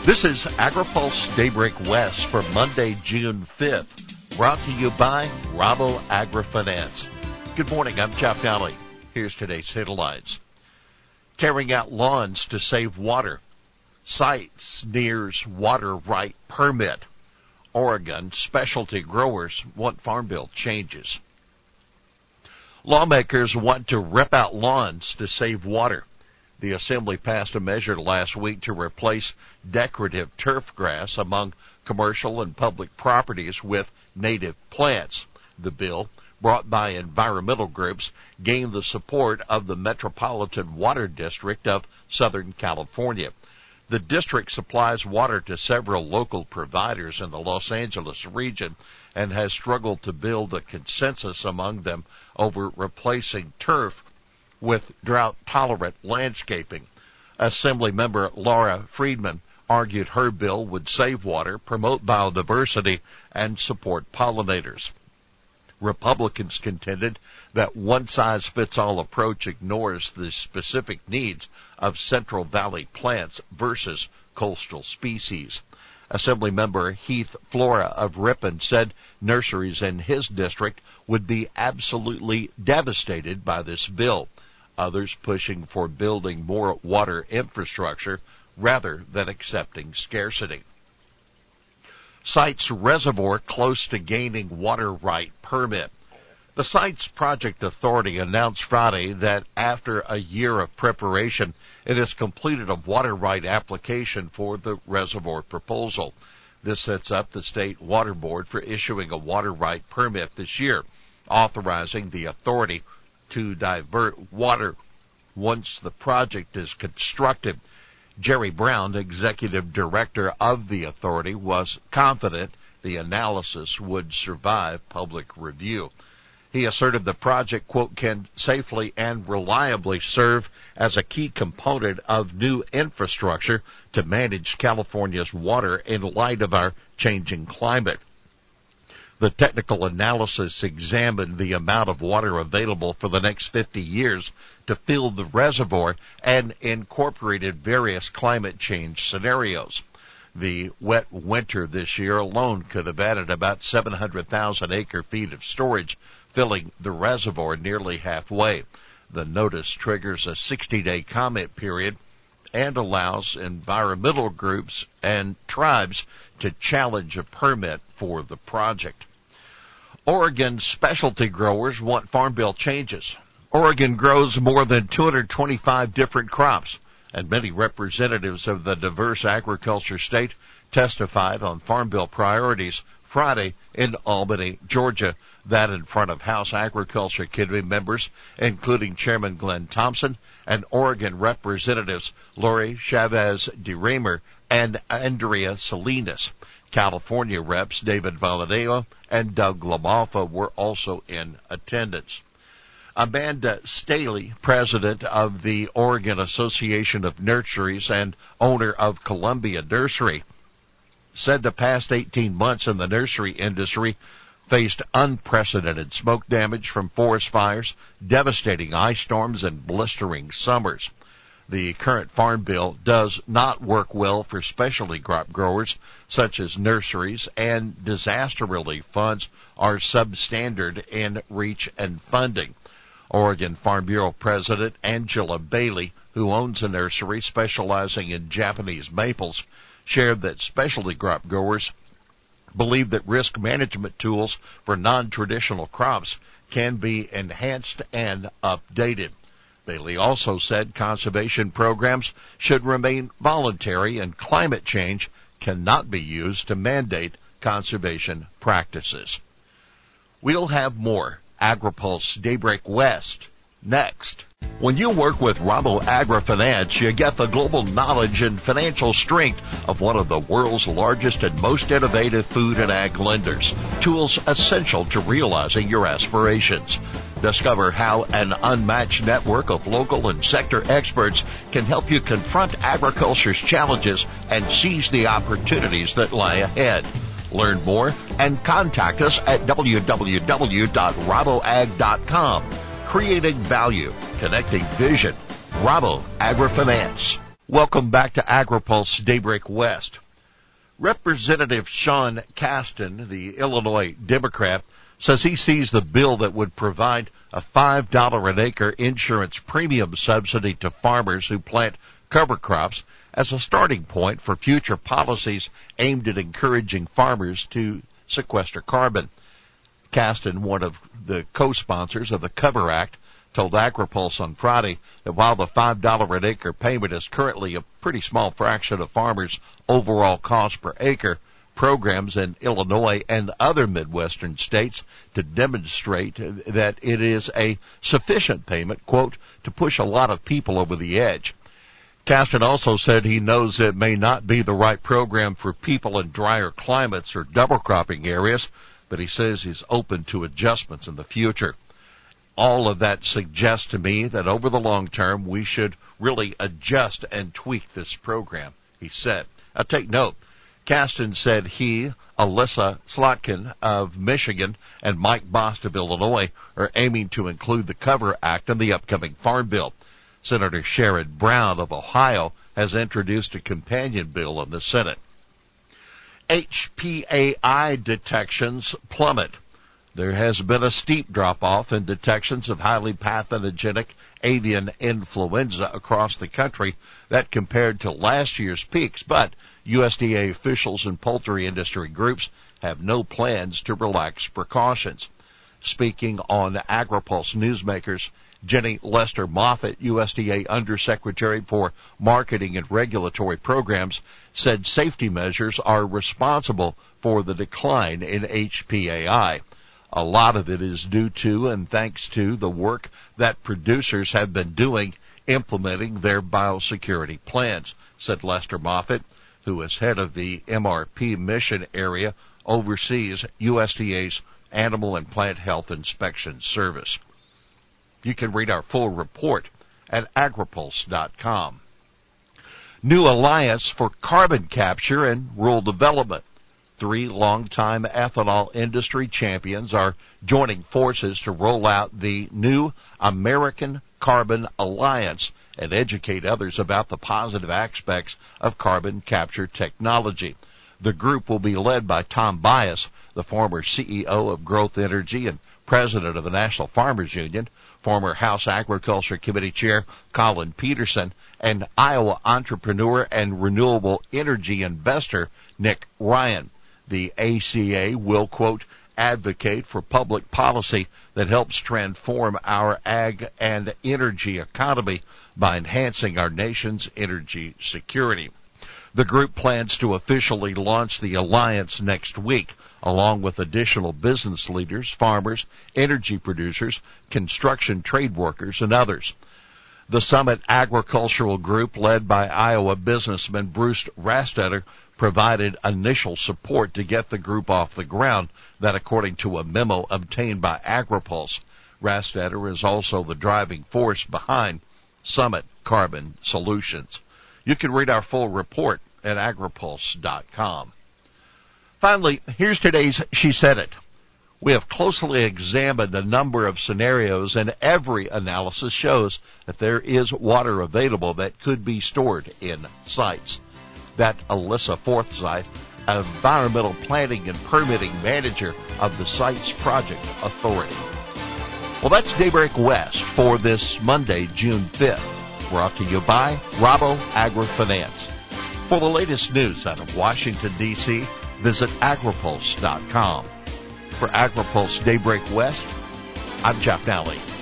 This is AgriPulse Daybreak West for Monday, June 5th, brought to you by Rabo AgriFinance. Good morning, I'm Jeff Daly. Here's today's headlines. Tearing out lawns to save water. Sites nears water right permit. Oregon specialty growers want Farm Bill changes. Lawmakers want to rip out lawns to save water. The Assembly passed a measure last week to replace decorative turf grass among commercial and public properties with native plants. The bill, brought by environmental groups, gained the support of the Metropolitan Water District of Southern California. The district supplies water to several local providers in the Los Angeles region and has struggled to build a consensus among them over replacing turf with drought-tolerant landscaping. Assemblymember Laura Friedman argued her bill would save water, promote biodiversity, and support pollinators. Republicans contended that one-size-fits-all approach ignores the specific needs of Central Valley plants versus coastal species. Assemblymember Heath Flora of Ripon said nurseries in his district would be absolutely devastated by this bill. Others pushing for building more water infrastructure rather than accepting scarcity. Sites reservoir close to gaining water right permit. The Sites Project Authority announced Friday that after a year of preparation, it has completed a water right application for the reservoir proposal. This sets up the State Water Board for issuing a water right permit this year, authorizing the authority to divert water once the project is constructed. Jerry Brown, executive director of the authority, was confident the analysis would survive public review. He asserted the project, quote, can safely and reliably serve as a key component of new infrastructure to manage California's water in light of our changing climate. The technical analysis examined the amount of water available for the next 50 years to fill the reservoir and incorporated various climate change scenarios. The wet winter this year alone could have added about 700,000 acre-feet of storage, filling the reservoir nearly halfway. The notice triggers a 60-day comment period and allows environmental groups and tribes to challenge a permit for the project. Oregon specialty growers want Farm Bill changes. Oregon grows more than 225 different crops, and many representatives of the diverse agriculture state testified on Farm Bill priorities Friday in Albany, Georgia. That in front of House Agriculture Committee members, including Chairman Glenn Thompson and Oregon Representatives Lori Chavez DeRemer and Andrea Salinas. California Reps David Valadao and Doug LaMalfa were also in attendance. Amanda Staley, president of the Oregon Association of Nurseries and owner of Columbia Nursery, said the past 18 months in the nursery industry faced unprecedented smoke damage from forest fires, devastating ice storms, and blistering summers. The current Farm Bill does not work well for specialty crop growers, such as nurseries, and disaster relief funds are substandard in reach and funding. Oregon Farm Bureau President Angela Bailey, who owns a nursery specializing in Japanese maples, shared that specialty crop growers believe that risk management tools for non-traditional crops can be enhanced and updated. Bailey also said conservation programs should remain voluntary and climate change cannot be used to mandate conservation practices. We'll have more AgriPulse Daybreak West next. When you work with Rabo AgriFinance, you get the global knowledge and financial strength of one of the world's largest and most innovative food and ag lenders, tools essential to realizing your aspirations. Discover how an unmatched network of local and sector experts can help you confront agriculture's challenges and seize the opportunities that lie ahead. Learn more and contact us at www.raboag.com. Creating value, connecting vision. Rabo AgriFinance. Welcome back to AgriPulse Daybreak West. Representative Sean Casten, the Illinois Democrat, says he sees the bill that would provide a $5 an acre insurance premium subsidy to farmers who plant cover crops as a starting point for future policies aimed at encouraging farmers to sequester carbon. Casten, one of the co-sponsors of the Cover Act, told AgriPulse on Friday that while the $5 an acre payment is currently a pretty small fraction of farmers' overall cost per acre, programs in Illinois and other Midwestern states to demonstrate that it is a sufficient payment, quote, to push a lot of people over the edge. Casten also said he knows it may not be the right program for people in drier climates or double cropping areas, but he says he's open to adjustments in the future. All of that suggests to me that over the long term, we should really adjust and tweak this program, he said. Now take note, Casten said he, Alyssa Slotkin of Michigan, and Mike Bost of Illinois are aiming to include the Cover Act in the upcoming Farm Bill. Senator Sherrod Brown of Ohio has introduced a companion bill in the Senate. HPAI detections plummet. There has been a steep drop-off in detections of highly pathogenic avian influenza across the country that compared to last year's peaks, but USDA officials and poultry industry groups have no plans to relax precautions. Speaking on AgriPulse Newsmakers, Jenny Lester Moffitt, USDA Undersecretary for Marketing and Regulatory Programs, said safety measures are responsible for the decline in HPAI. A lot of it is due to and thanks to the work that producers have been doing implementing their biosecurity plans, said Lester Moffitt, who is head of the MRP mission area, oversees USDA's Animal and Plant Health Inspection Service. You can read our full report at agripulse.com. New Alliance for Carbon Capture and Rural Development. 3 longtime ethanol industry champions are joining forces to roll out the new American Carbon Alliance and educate others about the positive aspects of carbon capture technology. The group will be led by Tom Bias, the former CEO of Growth Energy and president of the National Farmers Union, former House Agriculture Committee Chair Colin Peterson, and Iowa entrepreneur and renewable energy investor Nick Ryan. The ACA will, quote, advocate for public policy that helps transform our ag and energy economy by enhancing our nation's energy security. The group plans to officially launch the alliance next week, along with additional business leaders, farmers, energy producers, construction trade workers, and others. The Summit Agricultural Group, led by Iowa businessman Bruce Rastetter, provided initial support to get the group off the ground, that according to a memo obtained by AgriPulse. Rastetter is also the driving force behind Summit Carbon Solutions. You can read our full report at agripulse.com. Finally, here's today's She Said It. We have closely examined a number of scenarios, and every analysis shows that there is water available that could be stored in sites. That Alyssa Forsythe, Environmental Planning and Permitting Manager of the Sites Project Authority. Well, that's Daybreak West for this Monday, June 5th. Brought to you by Rabo AgriFinance. For the latest news out of Washington, D.C., visit agripulse.com. For AgriPulse Daybreak West, I'm Jeff Nally.